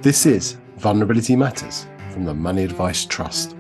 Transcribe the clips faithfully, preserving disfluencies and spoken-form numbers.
This is Vulnerability Matters from the Money Advice Trust.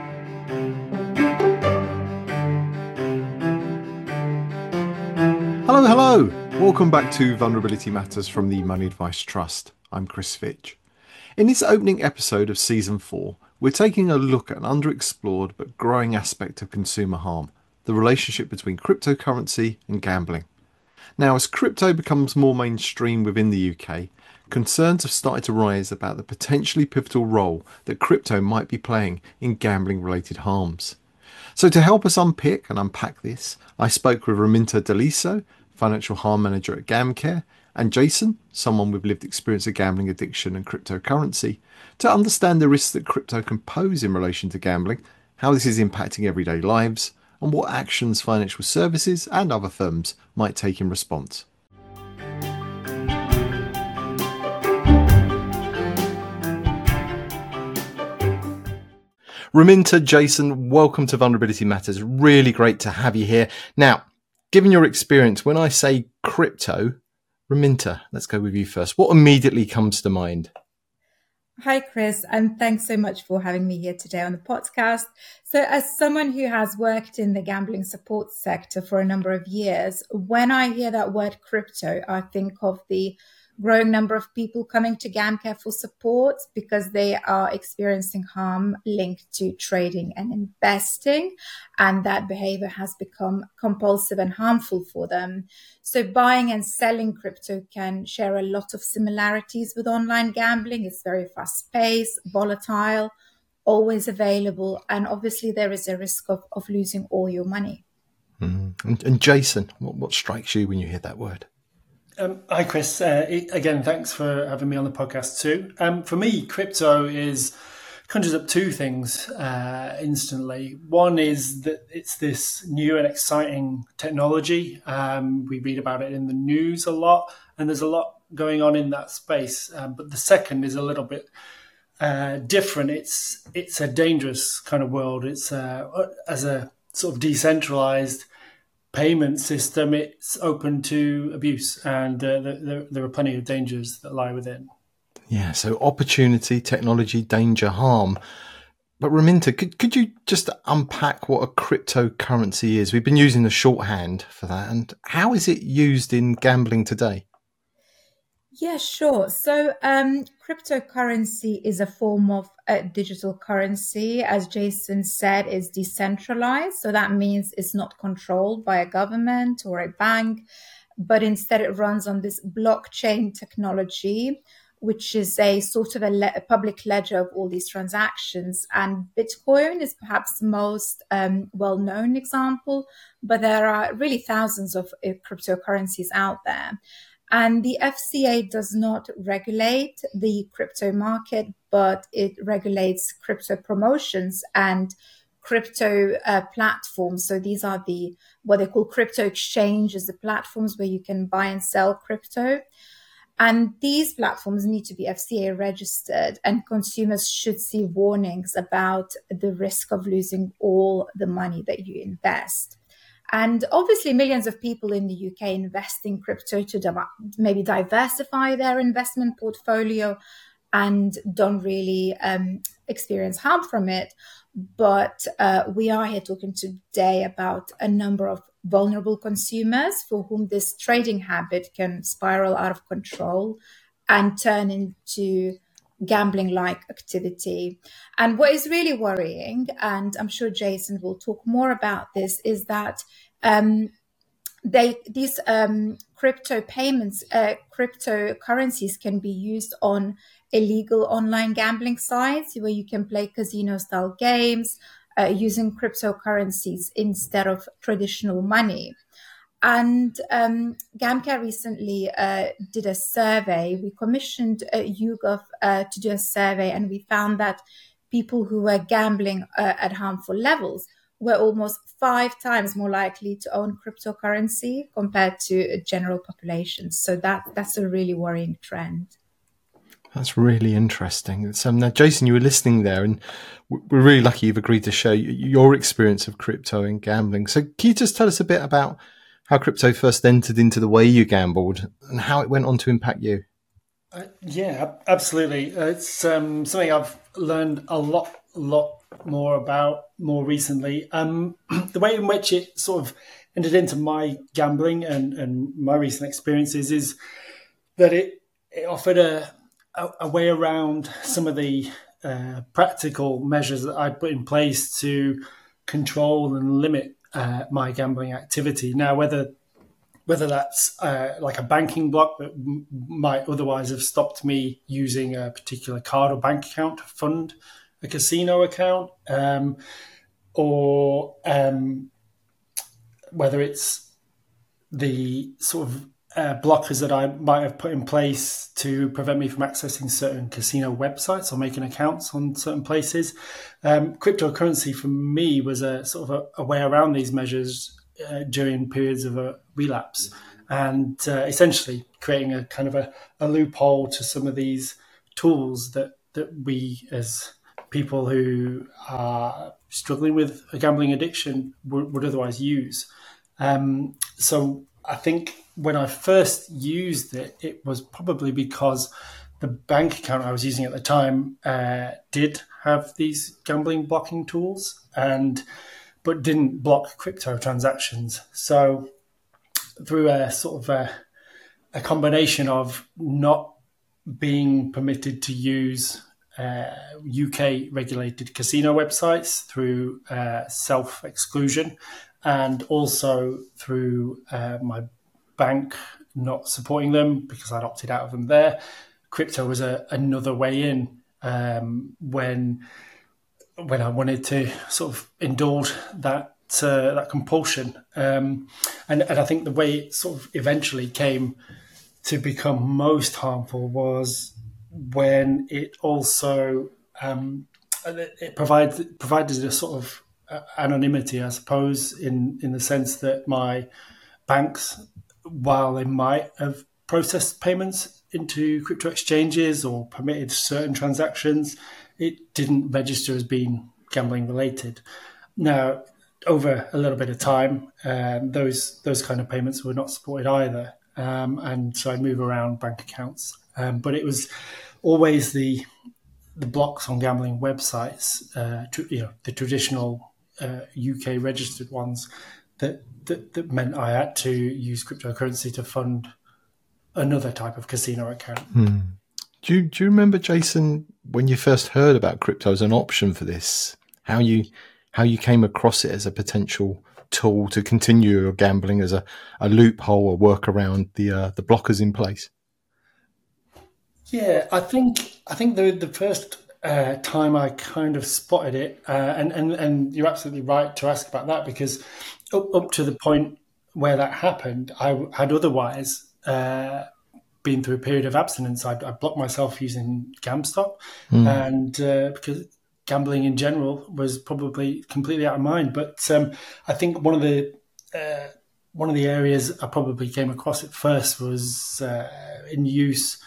Hello, hello. Welcome back to Vulnerability Matters from the Money Advice Trust. I'm Chris Fitch. In this opening episode of Season four, we're taking a look at an underexplored but growing aspect of consumer harm, the relationship between cryptocurrency and gambling. Now, as crypto becomes more mainstream within the U K, concerns have started to rise about the potentially pivotal role that crypto might be playing in gambling-related harms. So to help us unpick and unpack this, I spoke with Raminta Daliso, Financial Harm Manager at GamCare, and Jason, someone with lived experience of gambling addiction and cryptocurrency, to understand the risks that crypto can pose in relation to gambling, how this is impacting everyday lives, and what actions financial services and other firms might take in response. Raminta, Jason, welcome to Vulnerability Matters. Really great to have you here. Now, given your experience, when I say crypto, Raminta, let's go with you first. What immediately comes to mind? Hi, Chris, and thanks so much for having me here today on the podcast. So as someone who has worked in the gambling support sector for a number of years, when I hear that word crypto, I think of the growing number of people coming to GamCare for support because they are experiencing harm linked to trading and investing, and that behavior has become compulsive and harmful for them. So buying and selling crypto can share a lot of similarities with online gambling. It's very fast-paced, volatile, always available, and obviously there is a risk of, of losing all your money. Mm. And, and Jason, what, what strikes you when you hear that word? Um, hi, Chris. Uh, again, thanks for having me on the podcast too. Um, for me, crypto is conjures up two things uh, instantly. One is that it's this new and exciting technology. Um, we read about it in the news a lot, and there's a lot going on in that space. Um, but the second is a little bit uh, different. It's it's a dangerous kind of world. It's uh, as a sort of decentralized payment system, it's open to abuse, and uh, there, there are plenty of dangers that lie within. Yeah, so opportunity, technology, danger, harm. But Raminta, could, could you just unpack what a cryptocurrency is? We've been using the shorthand for that, and how is it used in gambling today? Yeah, sure. So um, cryptocurrency is a form of uh, digital currency. As Jason said, is decentralized. So that means it's not controlled by a government or a bank, but instead it runs on this blockchain technology, which is a sort of a, le- a public ledger of all these transactions. And Bitcoin is perhaps the most um, well-known example, but there are really thousands of uh, cryptocurrencies out there. And the F C A does not regulate the crypto market, but it regulates crypto promotions and crypto uh, platforms. So these are the what they call crypto exchanges, the platforms where you can buy and sell crypto. And these platforms need to be F C A registered, and consumers should see warnings about the risk of losing all the money that you invest. And obviously, millions of people in the U K invest in crypto to di- maybe diversify their investment portfolio and don't really um, experience harm from it. But uh, we are here talking today about a number of vulnerable consumers for whom this trading habit can spiral out of control and turn into gambling-like activity. And what is really worrying, and I'm sure Jason will talk more about this, is that um, they these um, crypto payments, uh, cryptocurrencies can be used on illegal online gambling sites where you can play casino-style games uh, using cryptocurrencies instead of traditional money. And um, GamCare recently uh, did a survey. We commissioned uh, YouGov uh, to do a survey, and we found that people who were gambling uh, at harmful levels were almost five times more likely to own cryptocurrency compared to general populations. So that that's a really worrying trend. That's really interesting. So now, Jason, you were listening there, and we're really lucky you've agreed to share your experience of crypto and gambling. So can you just tell us a bit about how crypto first entered into the way you gambled and how it went on to impact you? Uh, yeah, absolutely. Uh, It's um, something I've learned a lot, lot more about more recently. Um, the way in which it sort of entered into my gambling and, and my recent experiences is that it, it offered a, a, a way around some of the uh, practical measures that I put in place to control and limit uh, my gambling activity. Now, whether whether that's uh, like a banking block that m- might otherwise have stopped me using a particular card or bank account to fund a casino account, um, or um, whether it's the sort of uh, blockers that I might have put in place to prevent me from accessing certain casino websites or making accounts on certain places. Um, cryptocurrency for me was a sort of a, a way around these measures uh, during periods of a relapse, and uh, essentially creating a kind of a, a loophole to some of these tools that, that we as people who are struggling with a gambling addiction would, would otherwise use. Um, so I think when I first used it, it was probably because the bank account I was using at the time uh, did have these gambling blocking tools, and but didn't block crypto transactions. So through a sort of a, a combination of not being permitted to use uh, U K regulated casino websites through uh, self-exclusion, and also through uh, my bank not supporting them because I'd opted out of them there, crypto was a, another way in um, when when I wanted to sort of indulge that uh, that compulsion. Um, and, and I think the way it sort of eventually came to become most harmful was when it also um, it provides provided a sort of anonymity, I suppose, in, in the sense that my banks, while they might have processed payments into crypto exchanges or permitted certain transactions, it didn't register as being gambling related. Now, over a little bit of time, um, those those kind of payments were not supported either, um, and so I move around bank accounts. Um, but it was always the the blocks on gambling websites, uh, to, you know, the traditional uh, U K registered ones, that, that that meant I had to use cryptocurrency to fund another type of casino account. Hmm. Do you, do you remember, Jason, when you first heard about crypto as an option for this, how you how you came across it as a potential tool to continue your gambling, as a, a loophole or work around the uh, the blockers in place? Yeah, I think I think the the first uh, time I kind of spotted it, uh, and and and you're absolutely right to ask about that, because up, up to the point where that happened, I had otherwise uh, been through a period of abstinence. I, I blocked myself using GamStop, mm. and uh, because gambling in general was probably completely out of mind. But um, I think one of the uh, one of the areas I probably came across it first was uh, in use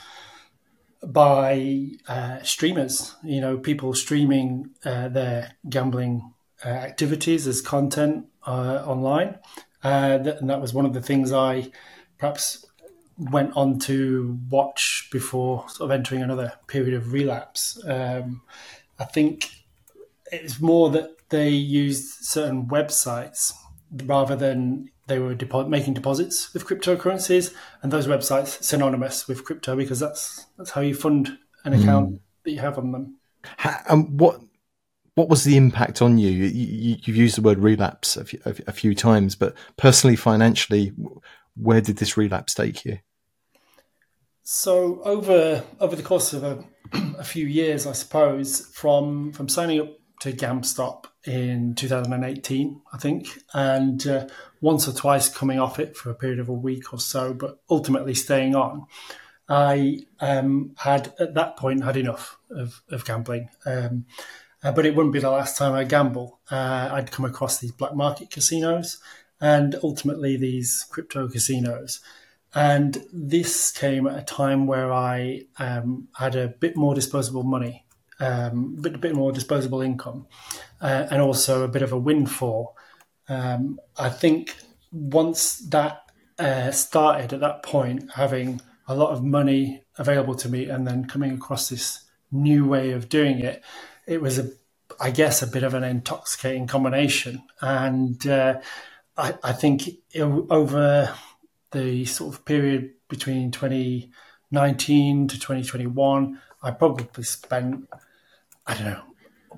by uh, streamers, you know, people streaming uh, their gambling uh, activities as content uh, online. Uh, that, and that was one of the things I perhaps went on to watch before sort of entering another period of relapse. Um, I think it's more that they used certain websites rather than they were depo- making deposits with cryptocurrencies, and those websites synonymous with crypto because that's that's how you fund an account mm. that you have on them. How, um, what what was the impact on you? You, you? You've used the word relapse a few, a few times, but personally, financially, where did this relapse take you? So over over the course of a, a few years, I suppose, from from signing up to GamStop in two thousand eighteen, I think, and uh, once or twice coming off it for a period of a week or so, but ultimately staying on, I um, had at that point had enough of, of gambling. Um, uh, but it wouldn't be the last time I gamble. Uh, I'd come across these black market casinos and ultimately these crypto casinos. And this came at a time where I um, had a bit more disposable money, um, a, bit, a bit more disposable income, uh, and also a bit of a windfall. Um, I think once that uh, started at that point, having a lot of money available to me, and then coming across this new way of doing it, it was a, I guess, a bit of an intoxicating combination. And uh, I, I think it, over the sort of period between twenty nineteen to twenty twenty-one, I probably spent, I don't know,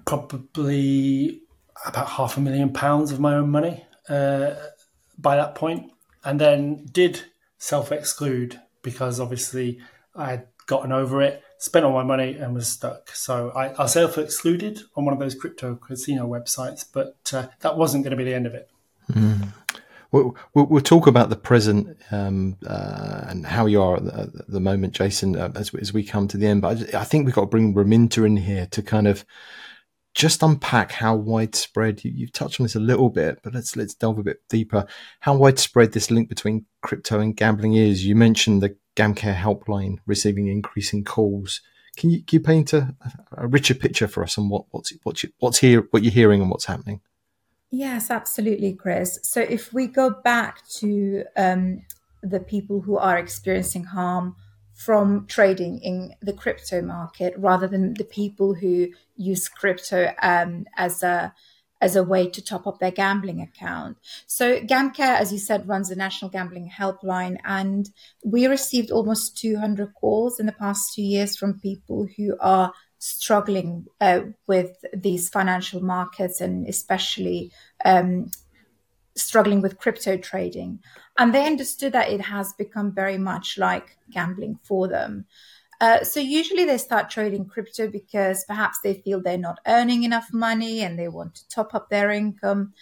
probably about half a million pounds of my own money uh, by that point, and then did self-exclude because obviously I had gotten over it, spent all my money and was stuck. So I, I self-excluded on one of those crypto casino websites, but uh, that wasn't going to be the end of it. Mm. We'll, we'll, we'll talk about the present um, uh, and how you are at the, at the moment, Jason, uh, as, as we come to the end. But I, just, I think we've got to bring Raminta in here to kind of just unpack how widespread, you, you've touched on this a little bit, but let's let's delve a bit deeper, how widespread this link between crypto and gambling is. You mentioned the GamCare helpline receiving increasing calls. Can you, can you paint a, a richer picture for us on what, what's what's what's here, what you're hearing and what's happening? Yes, absolutely, Chris. So if we go back to um, the people who are experiencing harm from trading in the crypto market, rather than the people who use crypto um, as a as a way to top up their gambling account. So GamCare, as you said, runs the National Gambling Helpline, and we received almost two hundred calls in the past two years from people who are struggling uh, with these financial markets, and especially um, struggling with crypto trading. And they understood that it has become very much like gambling for them. Uh, so usually they start trading crypto because perhaps they feel they're not earning enough money and they want to top up their income,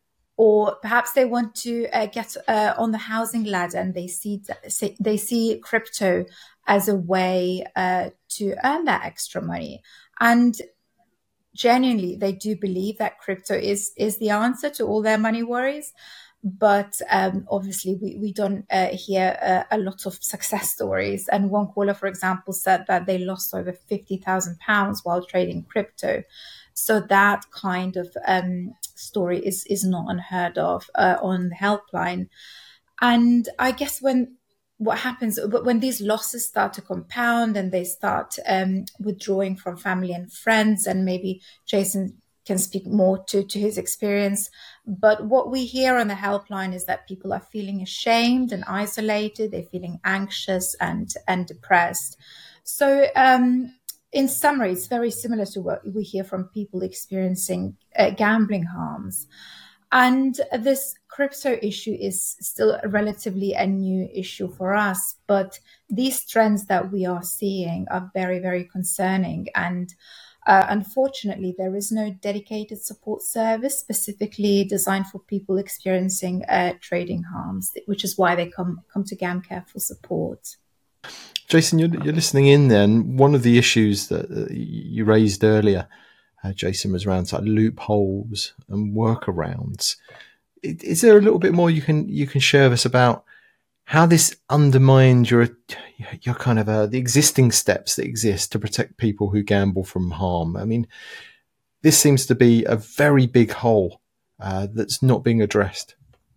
or perhaps they want to uh, get uh, on the housing ladder and they see they see crypto as a way uh, to earn that extra money. And genuinely, they do believe that crypto is is the answer to all their money worries. But um, obviously, we, we don't uh, hear uh, a lot of success stories. And one caller, for example, said that they lost over fifty thousand pounds while trading crypto. So that kind of um, story is, is not unheard of uh, on the helpline. And I guess when what happens, when these losses start to compound and they start um, withdrawing from family and friends, and maybe Jason can speak more to, to his experience. But what we hear on the helpline is that people are feeling ashamed and isolated. They're feeling anxious and, and depressed. So um, in summary, it's very similar to what we hear from people experiencing uh, gambling harms. And this crypto issue is still relatively a new issue for us. But these trends that we are seeing are very, very concerning. And Uh, unfortunately, there is no dedicated support service specifically designed for people experiencing uh, trading harms, which is why they come come to GamCare for support. Jason, you're, you're listening in there, and one of the issues that uh, you raised earlier, uh, Jason, was around sort of loopholes and workarounds. Is there a little bit more you can you can share with us about how this undermines your your kind of uh, the existing steps that exist to protect people who gamble from harm? I mean, this seems to be a very big hole uh, that's not being addressed.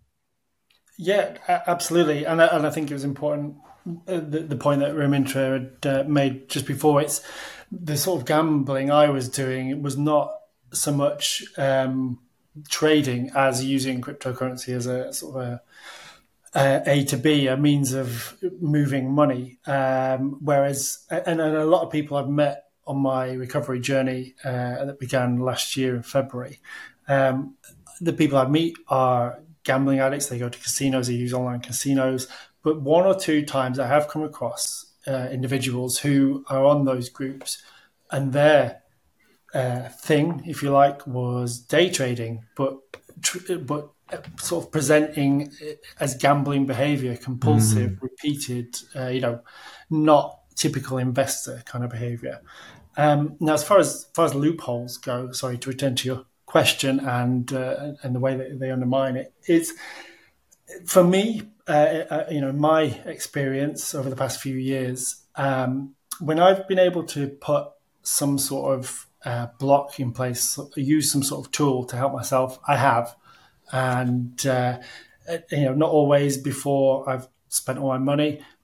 Yeah, absolutely, and I, and I think it was important uh, the, the point that Raminta had uh, made just before. It's the sort of gambling I was doing. It was not so much um, trading as using cryptocurrency as a sort of a Uh, A to B, a means of moving money. Um, whereas, and, and a lot of people I've met on my recovery journey uh, that began last year in February, um, the people I meet are gambling addicts. They go to casinos, they use online casinos. But one or two times I have come across uh, individuals who are on those groups, and their uh, thing, if you like, was day trading, but tr- but sort of presenting it as gambling behavior, compulsive, mm. repeated, uh, you know, not typical investor kind of behavior. Um, now, as far as, as far as loopholes go, sorry, to return to your question and uh, and the way that they undermine it, it's, for me, uh, uh, you know, my experience over the past few years, um, when I've been able to put some sort of uh, block in place, use some sort of tool to help myself, I have. And, uh, you know, not always before I've spent all my money,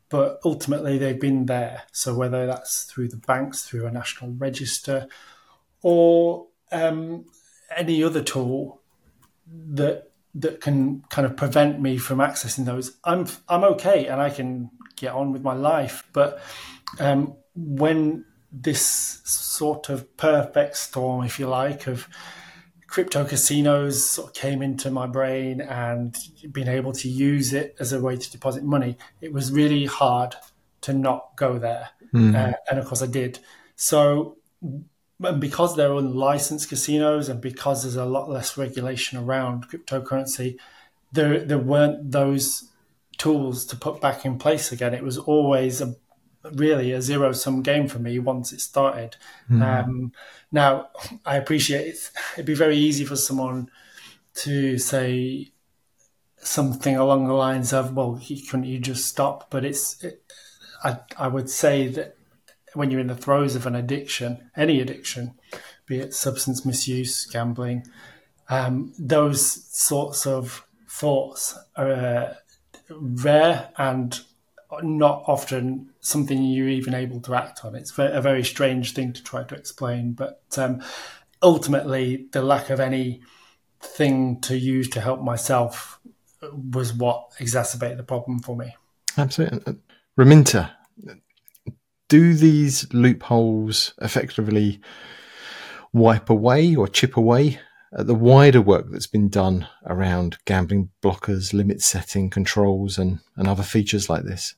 but ultimately they've been there. So whether that's through the banks, through a national register, or um, any other tool that that can kind of prevent me from accessing those, I'm I'm okay and I can get on with my life. But um, when this sort of perfect storm, if you like, of crypto casinos sort of came into my brain and being able to use it as a way to deposit money, it was really hard to not go there. Mm. Uh, and of course I did. So, and because they're unlicensed casinos and because there's a lot less regulation around cryptocurrency, there there weren't those tools to put back in place again. It was always a really a zero-sum game for me once it started. Mm. Um, now, I appreciate it. It'd be very easy for someone to say something along the lines of, well, couldn't you just stop? But it's, it, I, I would say that when you're in the throes of an addiction, any addiction, be it substance misuse, gambling, um, those sorts of thoughts are uh, rare and not often something you're even able to act on. It's a very strange thing to try to explain, but um, ultimately the lack of anything to use to help myself was what exacerbated the problem for me. Absolutely. Raminta, do these loopholes effectively wipe away or chip away at the wider work that's been done around gambling blockers, limit setting, controls, and, and other features like this?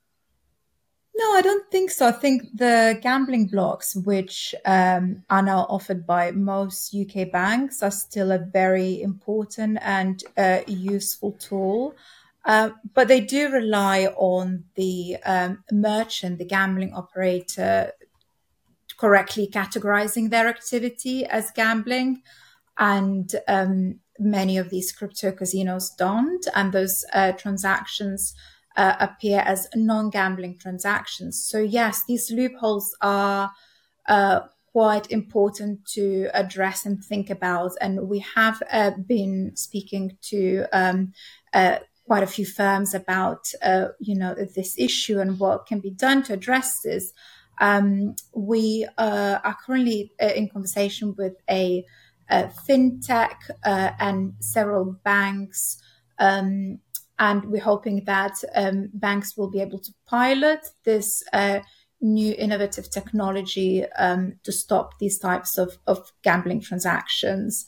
No, I don't think so. I think the gambling blocks, which um, are now offered by most U K banks, are still a very important and uh, useful tool. Uh, but they do rely on the um, merchant, the gambling operator, correctly categorizing their activity as gambling. And um, many of these crypto casinos don't. And those uh, transactions uh, appear as non-gambling transactions. So yes, these loopholes are uh, quite important to address and think about. And we have uh, been speaking to um, uh, quite a few firms about, uh, you know, this issue and what can be done to address this. Um, we uh, are currently uh, in conversation with a Uh, fintech uh, and several banks, um, and we're hoping that um, banks will be able to pilot this uh, new innovative technology um, to stop these types of, of gambling transactions.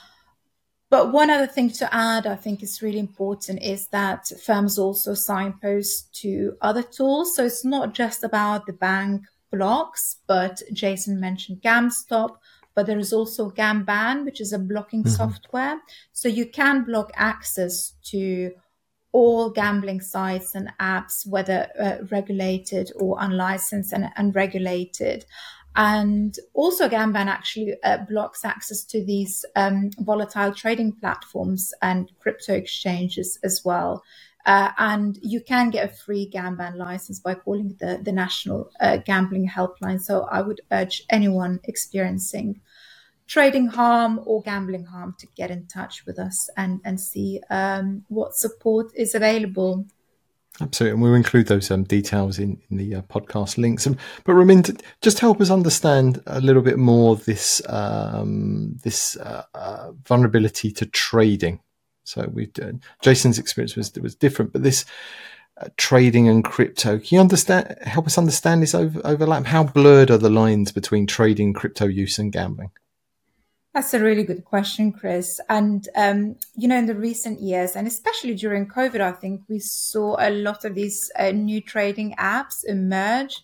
But one other thing to add, I think is really important, is that firms also signpost to other tools. So it's not just about the bank blocks, but Jason mentioned GamStop, but there is also GamBan, which is a blocking mm-hmm. software. So you can block access to all gambling sites and apps, whether uh, regulated or unlicensed and unregulated. And also GamBan actually uh, blocks access to these um, volatile trading platforms and crypto exchanges as well. Uh, and you can get a free GamBan license by calling the, the National uh, Gambling Helpline. So I would urge anyone experiencing trading harm or gambling harm to get in touch with us and, and see um, what support is available. Absolutely. And we'll include those um, details in, in the uh, podcast links. Um, but Raminta, just help us understand a little bit more this, um, this uh, uh, vulnerability to trading. So we, uh, Jason's experience was was different, but this uh, trading and crypto, can you understand? Help us understand this over, overlap? How blurred are the lines between trading, crypto use, and gambling? That's a really good question, Chris. And um, you know, in the recent years, and especially during COVID, I think we saw a lot of these uh, new trading apps emerge.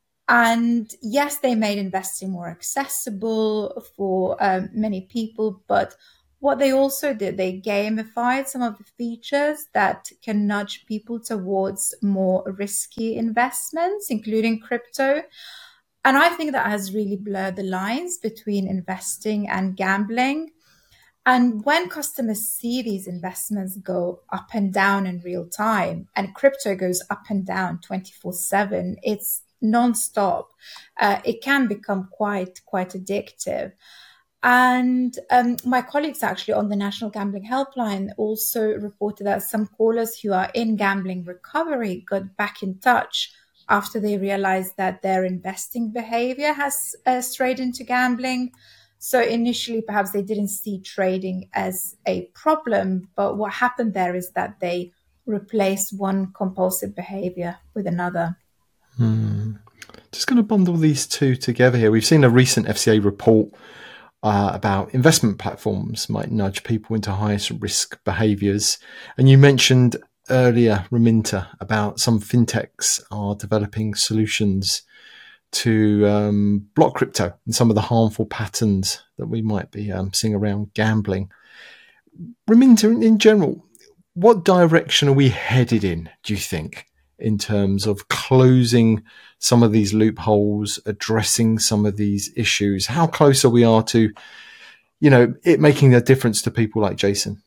And yes, they made investing more accessible for um, many people, but what they also did, they gamified some of the features that can nudge people towards more risky investments, including crypto. And I think that has really blurred the lines between investing and gambling. And when customers see these investments go up and down in real time, and crypto goes up and down twenty-four seven, it's nonstop. Uh, it can become quite, quite addictive. And um, my colleagues actually on the National Gambling Helpline also reported that some callers who are in gambling recovery got back in touch after they realized that their investing behavior has uh, strayed into gambling. So initially, perhaps they didn't see trading as a problem, but what happened there is that they replaced one compulsive behavior with another. Hmm. Just going to bundle these two together here. We've seen a recent F C A report uh, about investment platforms might nudge people into highest risk behaviours. And you mentioned earlier, Raminta, about some fintechs are developing solutions to um, block crypto and some of the harmful patterns that we might be um, seeing around gambling. Raminta, in, in general, what direction are we headed in, do you think, in terms of closing some of these loopholes, addressing some of these issues? How close are we are to, you know, it making a difference to people like Jason?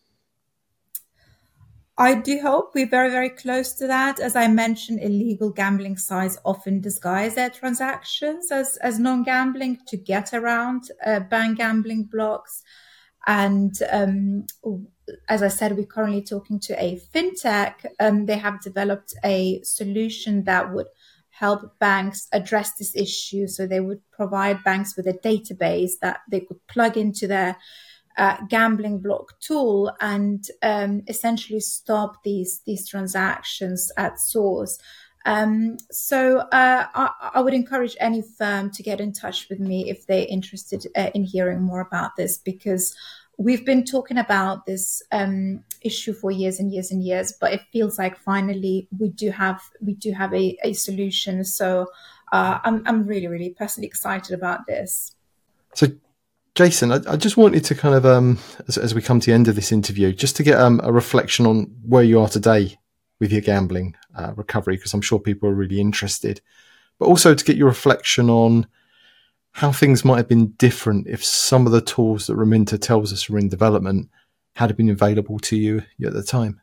I do hope we're very, very close to that. As I mentioned, illegal gambling sites often disguise their transactions as, as non-gambling to get around uh, ban gambling blocks. And um, as I said, we're currently talking to a fintech. Um, they have developed a solution that would help banks address this issue. So they would provide banks with a database that they could plug into their uh, gambling block tool and um, essentially stop these these transactions at source. Um, so uh, I, I would encourage any firm to get in touch with me if they're interested uh, in hearing more about this, because we've been talking about this um, issue for years and years and years, but it feels like finally we do have we do have a, a solution. So uh, I'm I'm really really personally excited about this. So, Jason, I, I just wanted to kind of um, as, as we come to the end of this interview, just to get um, a reflection on where you are today with your gambling uh, recovery, because I'm sure people are really interested, but also to get your reflection on how things might have been different if some of the tools that Raminta tells us are in development had been available to you at the time.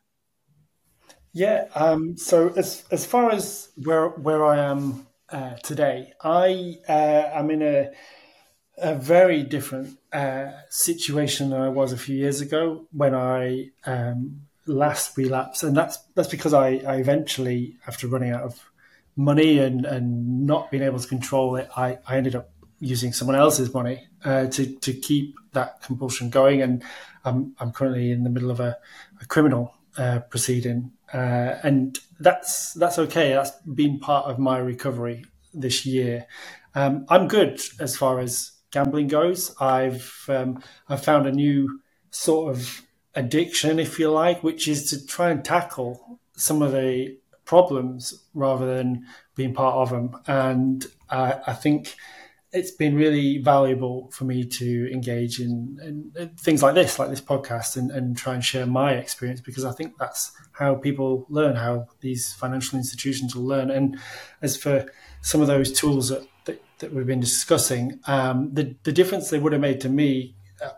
Yeah. Um, so as as far as where where I am uh, today, I uh, am in a a very different uh, situation than I was a few years ago when I um, last relapsed, and that's that's because I, I eventually, after running out of money and, and not being able to control it, I, I ended up using someone else's money uh, to to keep that compulsion going, and I'm I'm currently in the middle of a, a criminal uh, proceeding, uh, and that's that's okay. That's been part of my recovery this year. Um, I'm good as far as gambling goes. I've um, I've found a new sort of addiction, if you like, which is to try and tackle some of the problems rather than being part of them, and uh, I think it's been really valuable for me to engage in, in, in things like this, like this podcast, and, and try and share my experience, because I think that's how people learn, how these financial institutions will learn. And as for some of those tools that, that, that we've been discussing, um, the, the difference they would have made to me, uh,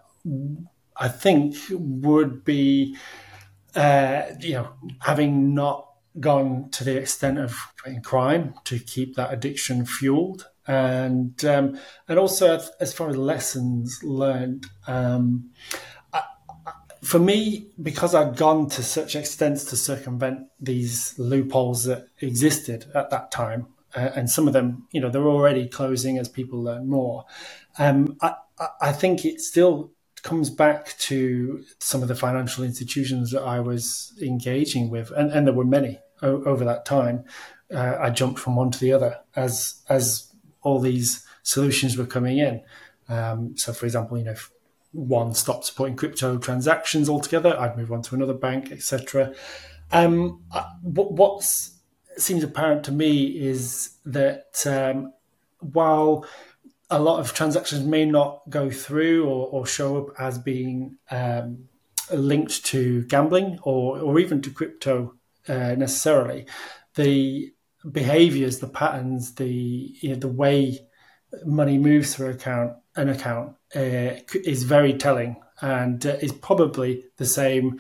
I think, would be, uh, you know, having not gone to the extent of committing crime to keep that addiction fueled. And um, and also as far as lessons learned, um, I, I, for me, because I'd gone to such extents to circumvent these loopholes that existed at that time, uh, and some of them, you know, they're already closing as people learn more. Um, I, I think it still comes back to some of the financial institutions that I was engaging with, and, and there were many o- over that time. Uh, I jumped from one to the other as as all these solutions were coming in. Um, so, for example, you know, if one stopped supporting crypto transactions altogether, I'd move on to another bank, et cetera. Um, what seems apparent to me is that um, while a lot of transactions may not go through or, or show up as being um, linked to gambling or, or even to crypto uh, necessarily, the behaviors, the patterns, the you know, the way money moves through account an account uh, is very telling, and uh, is probably the same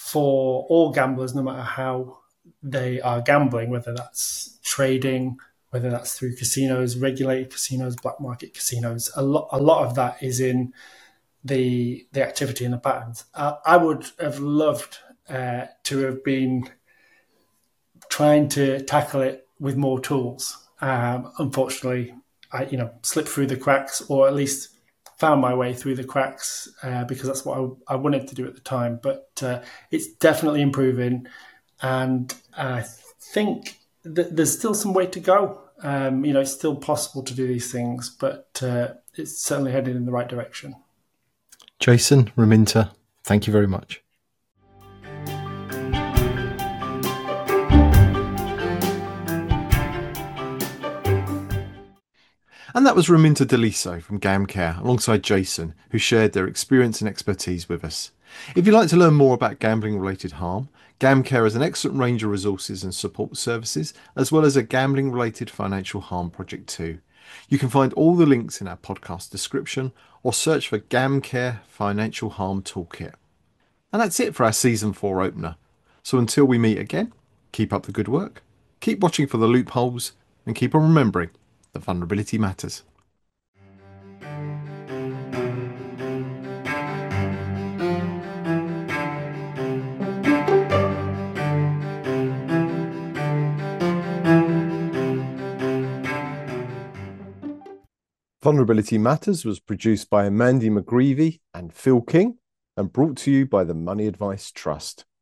for all gamblers, no matter how they are gambling, whether that's trading, whether that's through casinos, regulated casinos, black market casinos. A lot, a lot of that is in the the activity and the patterns. Uh, I would have loved uh, to have been trying to tackle it with more tools. Um, unfortunately, I you know slipped through the cracks, or at least found my way through the cracks uh, because that's what I, I wanted to do at the time. But uh, it's definitely improving, and I think that there's still some way to go. Um, you know, it's still possible to do these things, but uh, it's certainly headed in the right direction. Jason, Raminta, thank you very much. And that was Raminta Deliso from GamCare alongside Jason, who shared their experience and expertise with us. If you'd like to learn more about gambling-related harm, GamCare has an excellent range of resources and support services, as well as a gambling-related financial harm project too. You can find all the links in our podcast description or search for GamCare Financial Harm Toolkit. And that's it for our Season four opener. So until we meet again, keep up the good work, keep watching for the loopholes, and keep on remembering that vulnerability matters. Vulnerability Matters was produced by Mandy McGreevy and Phil King and brought to you by the Money Advice Trust.